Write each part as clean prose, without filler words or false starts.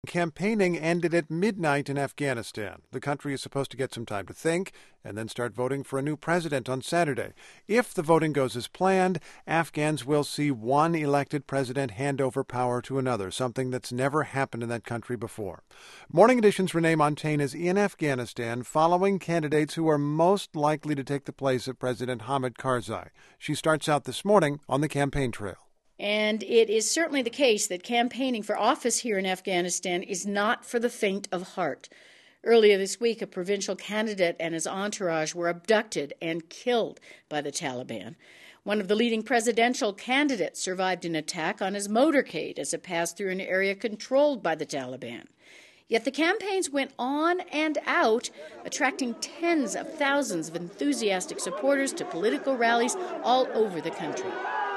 Campaigning ended at midnight in Afghanistan. The country is supposed to get some time to think and then start voting for a new president on Saturday. If the voting goes as planned, Afghans will see one elected president hand over power to another, something that's never happened in that country before. Morning Edition's Renee Montaigne is in Afghanistan following candidates who are most likely to take the place of President Hamid Karzai. She starts out this morning on the campaign trail. And it is certainly the case that campaigning for office here in Afghanistan is not for the faint of heart. Earlier this week, a provincial candidate and his entourage were abducted and killed by the Taliban. One of the leading presidential candidates survived an attack on his motorcade as it passed through an area controlled by the Taliban. Yet the campaigns went on and out, attracting tens of thousands of enthusiastic supporters to political rallies all over the country.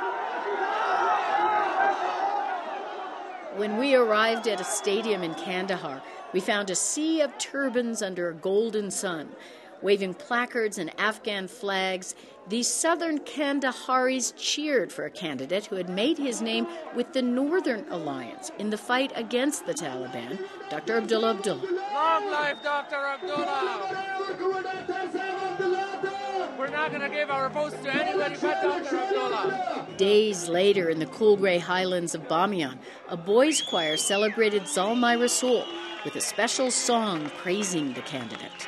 When we arrived at a stadium in Kandahar, we found a sea of turbans under a golden sun. Waving placards and Afghan flags, these southern Kandaharis cheered for a candidate who had made his name with the Northern Alliance in the fight against the Taliban, Dr. Abdullah Abdullah. Long life, Dr. Abdullah! We're not going to give our votes to anybody but Dr. Abdullah. Days later, in the cool gray highlands of Bamiyan, a boys' choir celebrated Zalmai Rasul with a special song praising the candidate.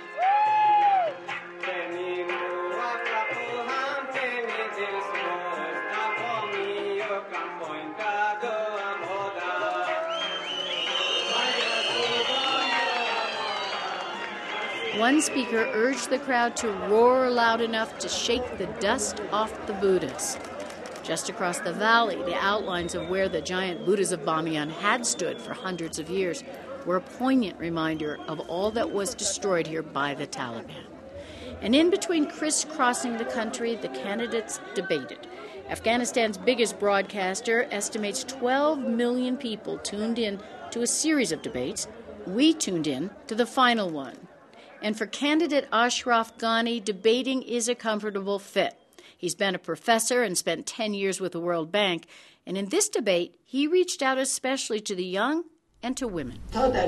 One speaker urged the crowd to roar loud enough to shake the dust off the Buddhas. Just across the valley, the outlines of where the giant Buddhas of Bamiyan had stood for hundreds of years were a poignant reminder of all that was destroyed here by the Taliban. And in between crisscrossing the country, the candidates debated. Afghanistan's biggest broadcaster estimates 12 million people tuned in to a series of debates. We tuned in to the final one. And for candidate Ashraf Ghani, debating is a comfortable fit. He's been a professor and spent 10 years with the World Bank. And in this debate, he reached out especially to the young and to women.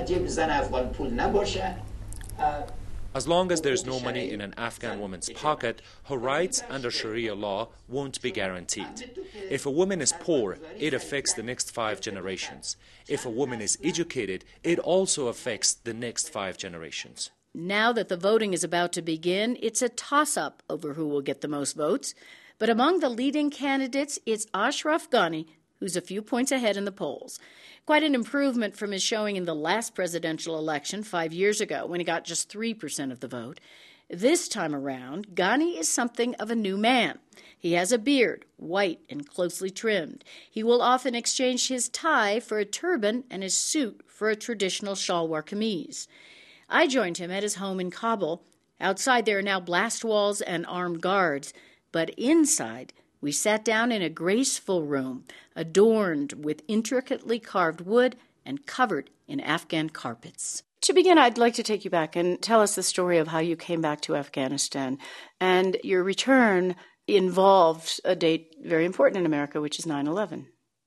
As long as there's no money in an Afghan woman's pocket, her rights under Sharia law won't be guaranteed. If a woman is poor, it affects the next 5 generations. If a woman is educated, it also affects the next 5 generations. Now that the voting is about to begin, it's a toss-up over who will get the most votes. But among the leading candidates, it's Ashraf Ghani, who's a few points ahead in the polls. Quite an improvement from his showing in the last presidential election 5 years ago, when he got just 3% of the vote. This time around, Ghani is something of a new man. He has a beard, white and closely trimmed. He will often exchange his tie for a turban and his suit for a traditional shalwar kameez. I joined him at his home in Kabul. Outside there are now blast walls and armed guards, but inside we sat down in a graceful room adorned with intricately carved wood and covered in Afghan carpets. To begin, I'd like to take you back and tell us the story of how you came back to Afghanistan. And your return involved a date very important in America, which is 9/11.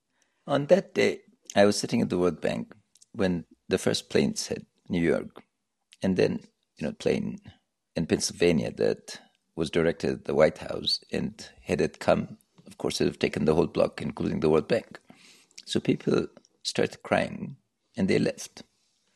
On that day, I was sitting at the World Bank when the first planes hit New York. And then, plane in Pennsylvania that was directed at the White House, and had it come, of course, it would have taken the whole block, including the World Bank. So people started crying, and they left.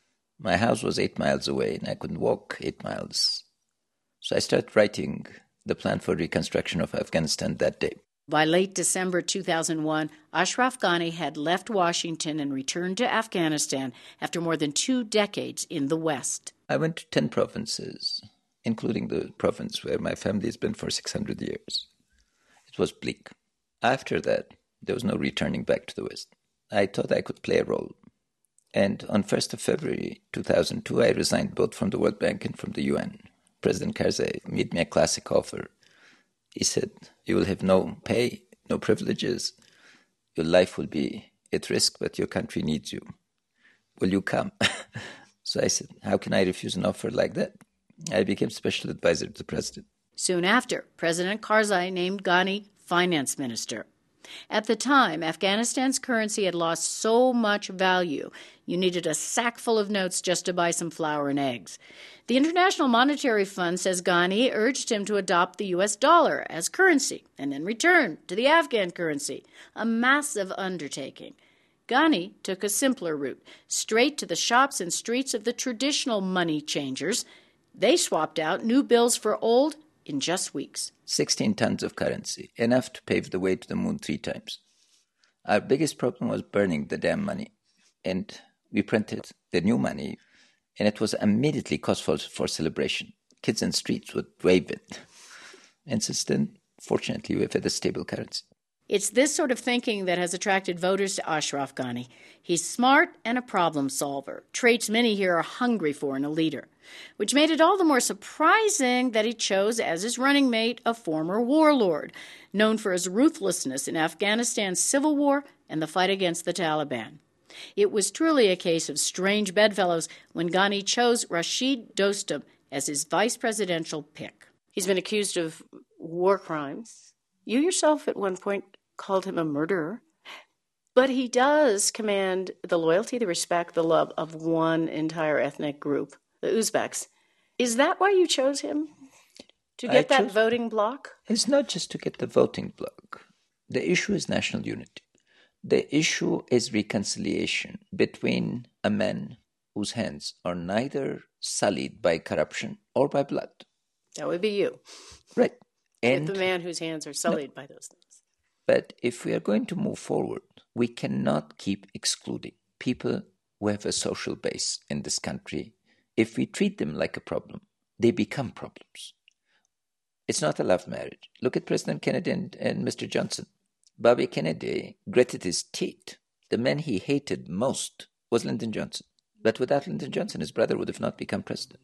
My house was 8 miles away, and I couldn't walk 8 miles. So I started writing the plan for reconstruction of Afghanistan that day. By late December 2001, Ashraf Ghani had left Washington and returned to Afghanistan after more than 2 decades in the West. I went to 10 provinces, including the province where my family has been for 600 years. It was bleak. After that, there was no returning back to the West. I thought I could play a role. And on 1st of February 2002, I resigned both from the World Bank and from the UN. President Karzai made me a classic offer. He said, you will have no pay, no privileges. Your life will be at risk, but your country needs you. Will you come? So I said, how can I refuse an offer like that? I became special advisor to the president. Soon after, President Karzai named Ghani finance minister. At the time, Afghanistan's currency had lost so much value, you needed a sack full of notes just to buy some flour and eggs. The International Monetary Fund says Ghani urged him to adopt the U.S. dollar as currency and then return to the Afghan currency, a massive undertaking. Ghani took a simpler route, straight to the shops and streets of the traditional money changers. They swapped out new bills for old in just weeks. 16 tons of currency, enough to pave the way to the moon 3 times. Our biggest problem was burning the damn money. And we printed the new money, and it was immediately cause for celebration. Kids in streets would wave it. And since then, fortunately, we've had a stable currency. It's this sort of thinking that has attracted voters to Ashraf Ghani. He's smart and a problem solver, traits many here are hungry for in a leader, which made it all the more surprising that he chose as his running mate a former warlord, known for his ruthlessness in Afghanistan's civil war and the fight against the Taliban. It was truly a case of strange bedfellows when Ghani chose Rashid Dostum as his vice presidential pick. He's been accused of war crimes. You yourself at one point called him a murderer. But he does command the loyalty, the respect, the love of one entire ethnic group, the Uzbeks. Is that why you chose him? To get that voting bloc? It's not just to get the voting bloc. The issue is national unity. The issue is reconciliation between a man whose hands are neither sullied by corruption or by blood. That would be you. Right. And the man whose hands are sullied by those things. But if we are going to move forward, we cannot keep excluding people who have a social base in this country. If we treat them like a problem, they become problems. It's not a love marriage. Look at President Kennedy and Mr. Johnson. Bobby Kennedy gritted his teeth. The man he hated most was Lyndon Johnson. But without Lyndon Johnson, his brother would have not become president.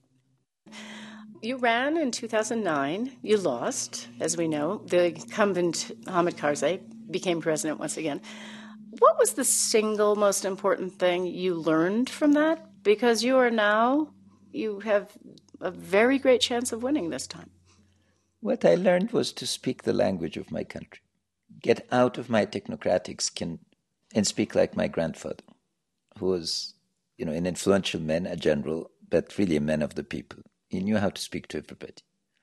You ran in 2009. You lost, as we know. The incumbent Hamid Karzai became president once again. What was the single most important thing you learned from that? Because you have a very great chance of winning this time. What I learned was to speak the language of my country. Get out of my technocratic skin and speak like my grandfather, who was, an influential man, a general, but really a man of the people. He knew how to speak to everybody.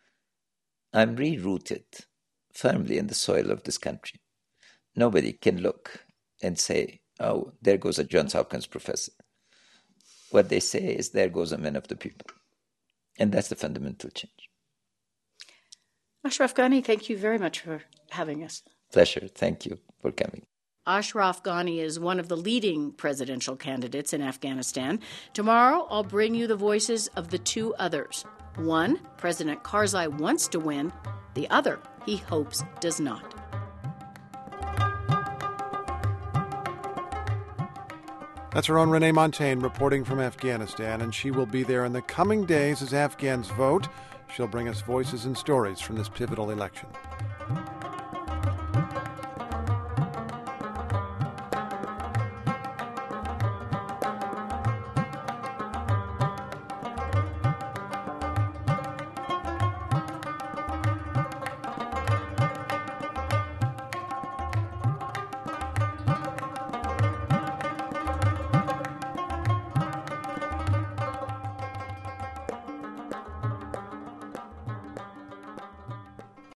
I'm re-rooted firmly in the soil of this country. Nobody can look and say, oh, there goes a Johns Hopkins professor. What they say is, there goes a man of the people. And that's the fundamental change. Ashraf Ghani, thank you very much for having us. Pleasure. Thank you for coming. Ashraf Ghani is one of the leading presidential candidates in Afghanistan. Tomorrow, I'll bring you the voices of the 2 others. One, President Karzai wants to win. The other, he hopes does not. That's our own Renee Montagne reporting from Afghanistan, and she will be there in the coming days as Afghans vote. She'll bring us voices and stories from this pivotal election.